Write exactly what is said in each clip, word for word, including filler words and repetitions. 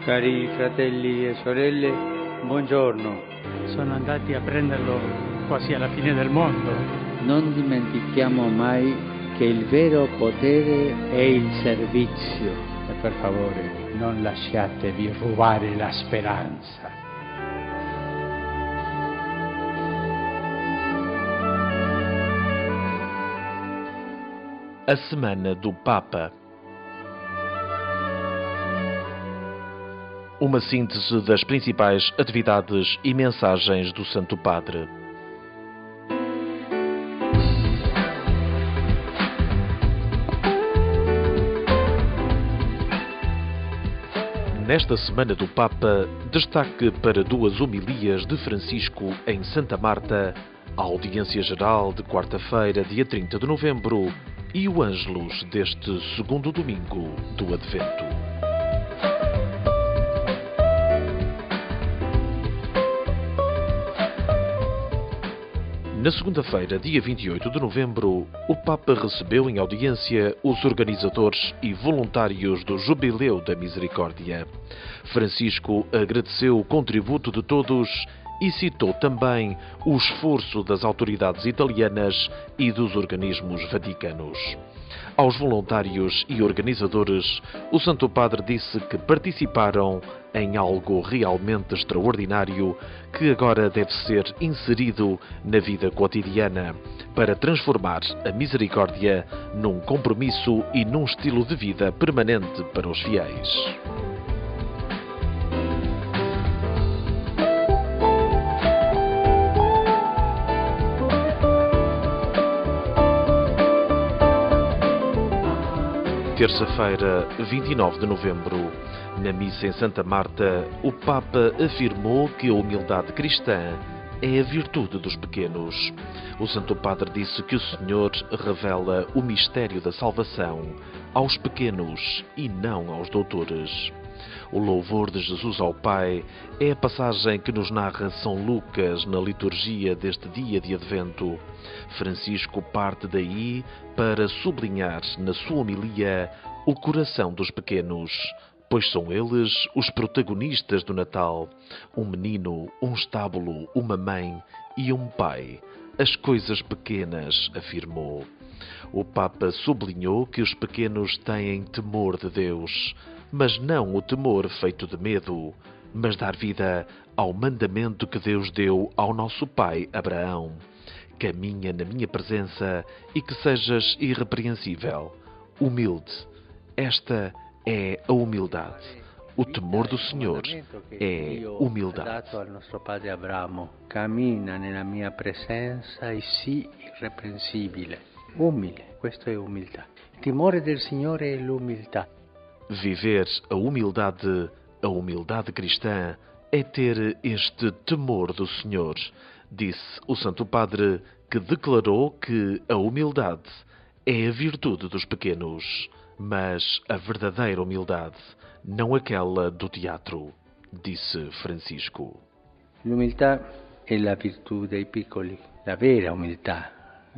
Cari fratelli e sorelle, buongiorno. Sono andati a prenderlo quasi alla fine del mondo. Non dimentichiamo mai che il vero potere è il servizio. E per favore, non lasciatevi rubare la speranza. A Semana do Papa. Uma síntese das principais atividades e mensagens do Santo Padre. Nesta Semana do Papa, destaque para duas homilias de Francisco em Santa Marta, a audiência geral de quarta-feira, dia trinta de novembro, e o Ângelus deste segundo domingo do Advento. Na segunda-feira, dia vinte e oito de novembro, o Papa recebeu em audiência os organizadores e voluntários do Jubileu da Misericórdia. Francisco agradeceu o contributo de todos e citou também o esforço das autoridades italianas e dos organismos vaticanos. Aos voluntários e organizadores, o Santo Padre disse que participaram em algo realmente extraordinário que agora deve ser inserido na vida cotidiana para transformar a misericórdia num compromisso e num estilo de vida permanente para os fiéis. Terça-feira, vinte e nove de novembro, na missa em Santa Marta, o Papa afirmou que a humildade cristã é a virtude dos pequenos. O Santo Padre disse que o Senhor revela o mistério da salvação aos pequenos e não aos doutores. O louvor de Jesus ao Pai é a passagem que nos narra São Lucas na liturgia deste dia de Advento. Francisco parte daí para sublinhar na sua homilia o coração dos pequenos, pois são eles os protagonistas do Natal. Um menino, um estábulo, uma mãe e um pai. As coisas pequenas, afirmou. O Papa sublinhou que os pequenos têm temor de Deus, mas não o temor feito de medo, mas dar vida ao mandamento que Deus deu ao nosso pai Abraão. Caminha na minha presença e que sejas irrepreensível, humilde. Esta é a humildade. O temor do Senhor é humildade. Dato ao nosso pai Abraão, cammina nella mia presenza e sii irrepreensibile. Umile, questo è umiltà. Il timore del Signore è l'umiltà. Viver a humildade, a humildade cristã, é ter este temor do Senhor, disse o Santo Padre, que declarou que a humildade é a virtude dos pequenos, mas a verdadeira humildade, não aquela do teatro, disse Francisco. L'umiltà è la virtù dei piccoli, la vera umiltà,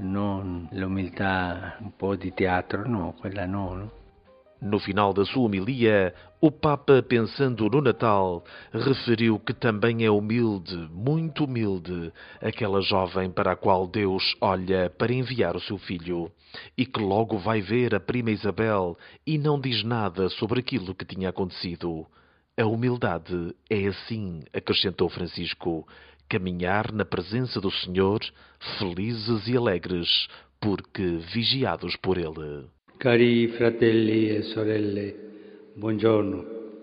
non l'umiltà un po' di teatro, no, quella no, no? No final da sua homilia, o Papa, pensando no Natal, referiu que também é humilde, muito humilde, aquela jovem para a qual Deus olha para enviar o seu filho, e que logo vai ver a prima Isabel e não diz nada sobre aquilo que tinha acontecido. A humildade é assim, acrescentou Francisco, caminhar na presença do Senhor, felizes e alegres, porque vigiados por Ele. Cari fratelli e sorelle, buongiorno.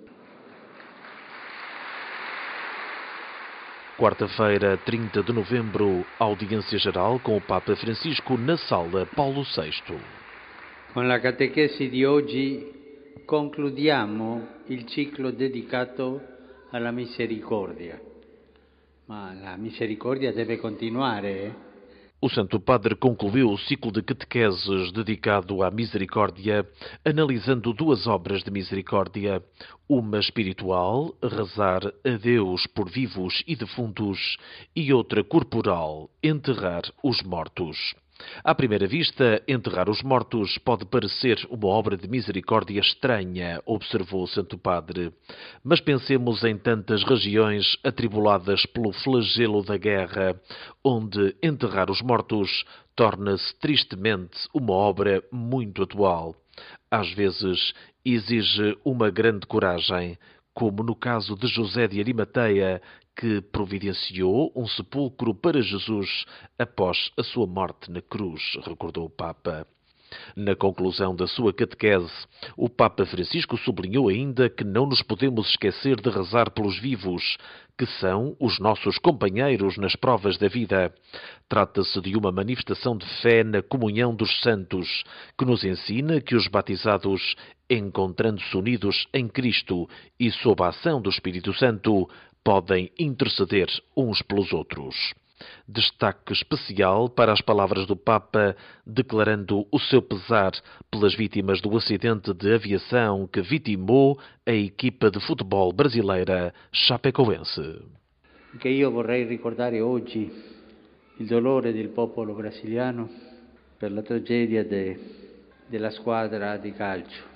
Quarta-feira, trinta de novembro, audiência geral com o Papa Francisco na Sala Paulo sexto. Con la catechesi di oggi concludiamo il ciclo dedicato alla misericordia. Ma la misericordia deve continuare, eh? O Santo Padre concluiu o ciclo de catequeses dedicado à misericórdia, analisando duas obras de misericórdia, uma espiritual, rezar a Deus por vivos e defuntos, e outra corporal, enterrar os mortos. À primeira vista, enterrar os mortos pode parecer uma obra de misericórdia estranha, observou o Santo Padre. Mas pensemos em tantas regiões atribuladas pelo flagelo da guerra, onde enterrar os mortos torna-se tristemente uma obra muito atual. Às vezes, exige uma grande coragem, como no caso de José de Arimateia, que providenciou um sepulcro para Jesus após a sua morte na cruz, recordou o Papa. Na conclusão da sua catequese, o Papa Francisco sublinhou ainda que não nos podemos esquecer de rezar pelos vivos, que são os nossos companheiros nas provas da vida. Trata-se de uma manifestação de fé na comunhão dos santos, que nos ensina que os batizados, encontrando-se unidos em Cristo e sob a ação do Espírito Santo, podem interceder uns pelos outros. Destaque especial para as palavras do Papa, declarando o seu pesar pelas vítimas do acidente de aviação que vitimou a equipa de futebol brasileira chapecoense. Que io vorrei ricordare oggi il dolore del popolo brasiliano per la tragedia de, della squadra di calcio.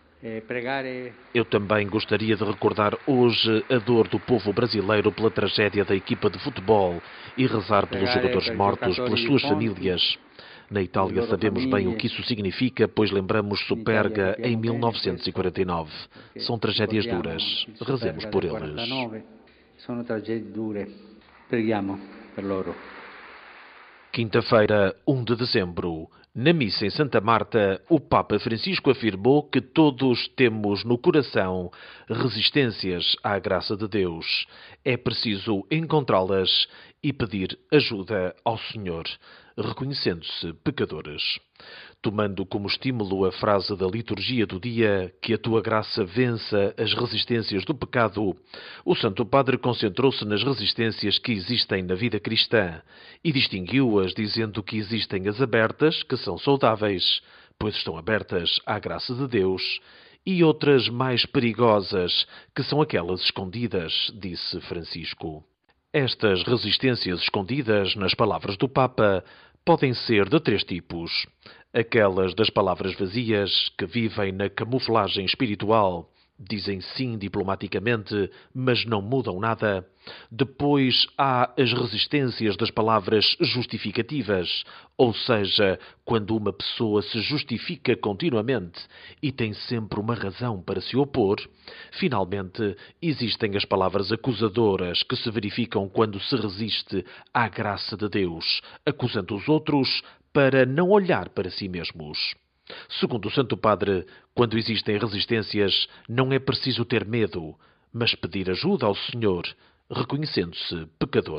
Eu também gostaria de recordar hoje a dor do povo brasileiro pela tragédia da equipa de futebol e rezar pelos jogadores mortos, pelas suas famílias. Na Itália sabemos bem o que isso significa, pois lembramos Superga em mil novecentos e quarenta e nove. São tragédias duras. Rezemos por eles. São tragédias duras. Preghiamo per loro. Quinta-feira, um de dezembro. Na missa em Santa Marta, o Papa Francisco afirmou que todos temos no coração resistências à graça de Deus. É preciso encontrá-las e pedir ajuda ao Senhor, reconhecendo-se pecadores. Tomando como estímulo a frase da liturgia do dia, que a tua graça vença as resistências do pecado, o Santo Padre concentrou-se nas resistências que existem na vida cristã e distinguiu-as dizendo que existem as abertas, que são saudáveis, pois estão abertas à graça de Deus, e outras mais perigosas, que são aquelas escondidas, disse Francisco. Estas resistências escondidas, nas palavras do Papa, podem ser de três tipos. Aquelas das palavras vazias, que vivem na camuflagem espiritual, dizem sim diplomaticamente, mas não mudam nada. Depois há as resistências das palavras justificativas, ou seja, quando uma pessoa se justifica continuamente e tem sempre uma razão para se opor. Finalmente, existem as palavras acusadoras, que se verificam quando se resiste à graça de Deus, acusando os outros para não olhar para si mesmos. Segundo o Santo Padre, quando existem resistências, não é preciso ter medo, mas pedir ajuda ao Senhor, reconhecendo-se pecador.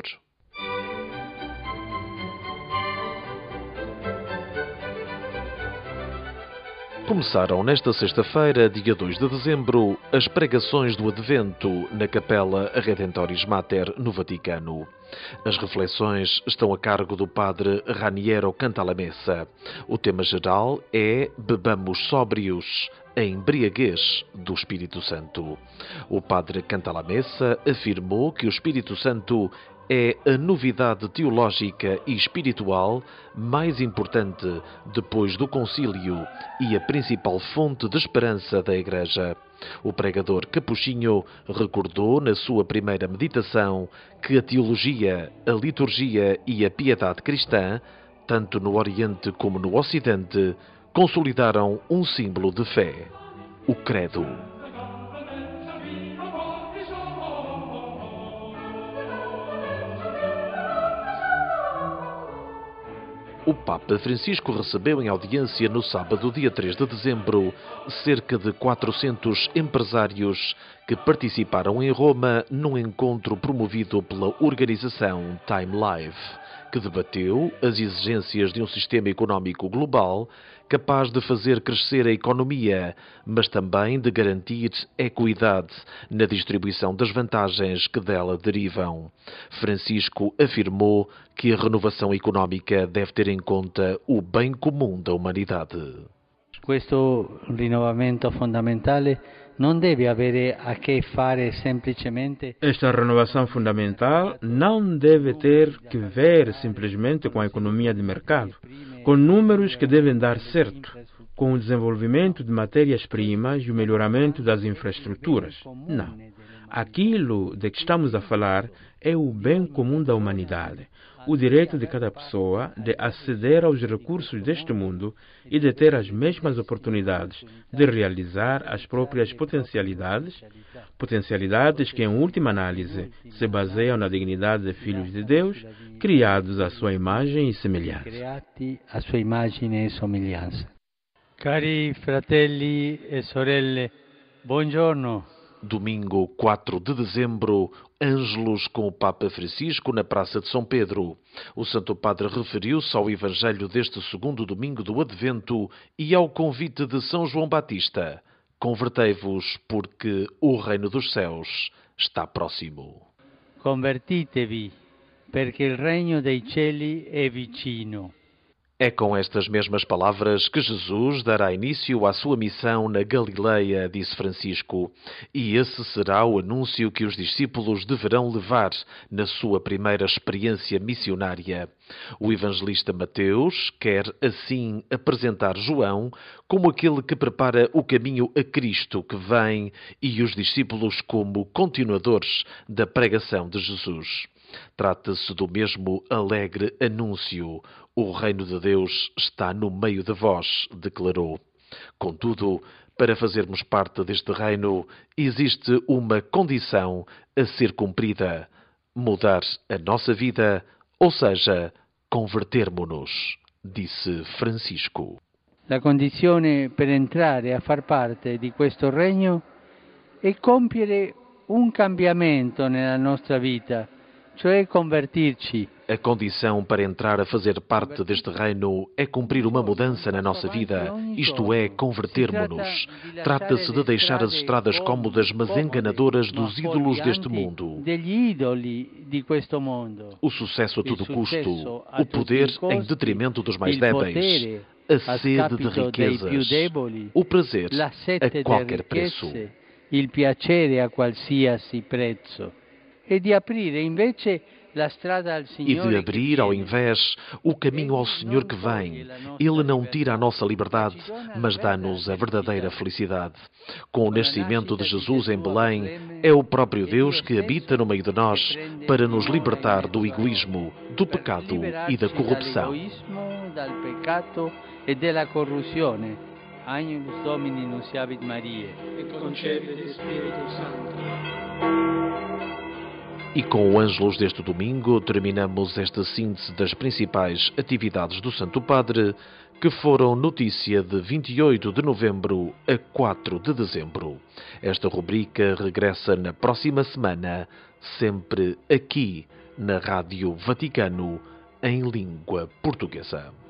Começaram nesta sexta-feira, dia dois de dezembro, as pregações do Advento na Capela Redentoris Mater, no Vaticano. As reflexões estão a cargo do padre Raniero Cantalamessa. O tema geral é Bebamos sóbrios, a embriaguez do Espírito Santo. O padre Cantalamessa afirmou que o Espírito Santo é a novidade teológica e espiritual mais importante depois do concílio e a principal fonte de esperança da Igreja. O pregador capuchinho recordou na sua primeira meditação que a teologia, a liturgia e a piedade cristã, tanto no Oriente como no Ocidente, consolidaram um símbolo de fé, o credo. O Papa Francisco recebeu em audiência no sábado, dia três de dezembro, cerca de quatrocentos empresários que participaram em Roma num encontro promovido pela organização Time Life, que debateu as exigências de um sistema económico global capaz de fazer crescer a economia, mas também de garantir equidade na distribuição das vantagens que dela derivam. Francisco afirmou que a renovação económica deve ter em conta o bem comum da humanidade. Questo rinnovamento fondamentale non deve avere a che fare semplicemente. Esta renovação fundamental não deve ter que ver simplesmente com a economia de mercado, com números que devem dar certo, com o desenvolvimento de matérias-primas e o melhoramento das infraestruturas. Não. Aquilo de que estamos a falar é o bem comum da humanidade, o direito de cada pessoa de aceder aos recursos deste mundo e de ter as mesmas oportunidades de realizar as próprias potencialidades, potencialidades que, em última análise, se baseiam na dignidade de filhos de Deus, criados à sua imagem e semelhança. A sua imagem e semelhança. Cari fratelli e sorelle, buongiorno. Domingo quatro de dezembro, Ângelos com o Papa Francisco na Praça de São Pedro. O Santo Padre referiu-se ao Evangelho deste segundo domingo do Advento e ao convite de São João Batista. Convertei-vos, porque o reino dos céus está próximo. Convertite-vi, perché il regno dei cieli è vicino. É com estas mesmas palavras que Jesus dará início à sua missão na Galileia, disse Francisco, e esse será o anúncio que os discípulos deverão levar na sua primeira experiência missionária. O evangelista Mateus quer, assim, apresentar João como aquele que prepara o caminho a Cristo que vem e os discípulos como continuadores da pregação de Jesus. Trata-se do mesmo alegre anúncio. O reino de Deus está no meio de vós, declarou. Contudo, para fazermos parte deste reino, existe uma condição a ser cumprida: mudar a nossa vida, ou seja, convertermo-nos, disse Francisco. La condizione per entrare a far parte di questo regno è compiere un cambiamento nella nostra vita, cioè convertirci. A condição para entrar a fazer parte deste reino é cumprir uma mudança na nossa vida, isto é, convertermo-nos. Trata-se de deixar as estradas cômodas mas enganadoras dos ídolos deste mundo. O sucesso a todo custo, o poder em detrimento dos mais débeis, a sede de riquezas, o prazer a qualquer preço. Il piacere a qualsiasi prezzo. E di aprire invece la strada al Signore. E de abrir, ao invés, o caminho ao Senhor que vem. Ele não tira a nossa liberdade, mas dá-nos a verdadeira felicidade. Com o nascimento de Jesus em Belém, é o próprio Deus que habita no meio de nós para nos libertar do egoísmo, do pecado e da corrupção. Agnus Domini nunciavit Mariae, et concepit Spiritus Sancto. E com o Ângelos deste domingo, terminamos esta síntese das principais atividades do Santo Padre, que foram notícia de vinte e oito de novembro a quatro de dezembro. Esta rubrica regressa na próxima semana, sempre aqui na Rádio Vaticano, em língua portuguesa.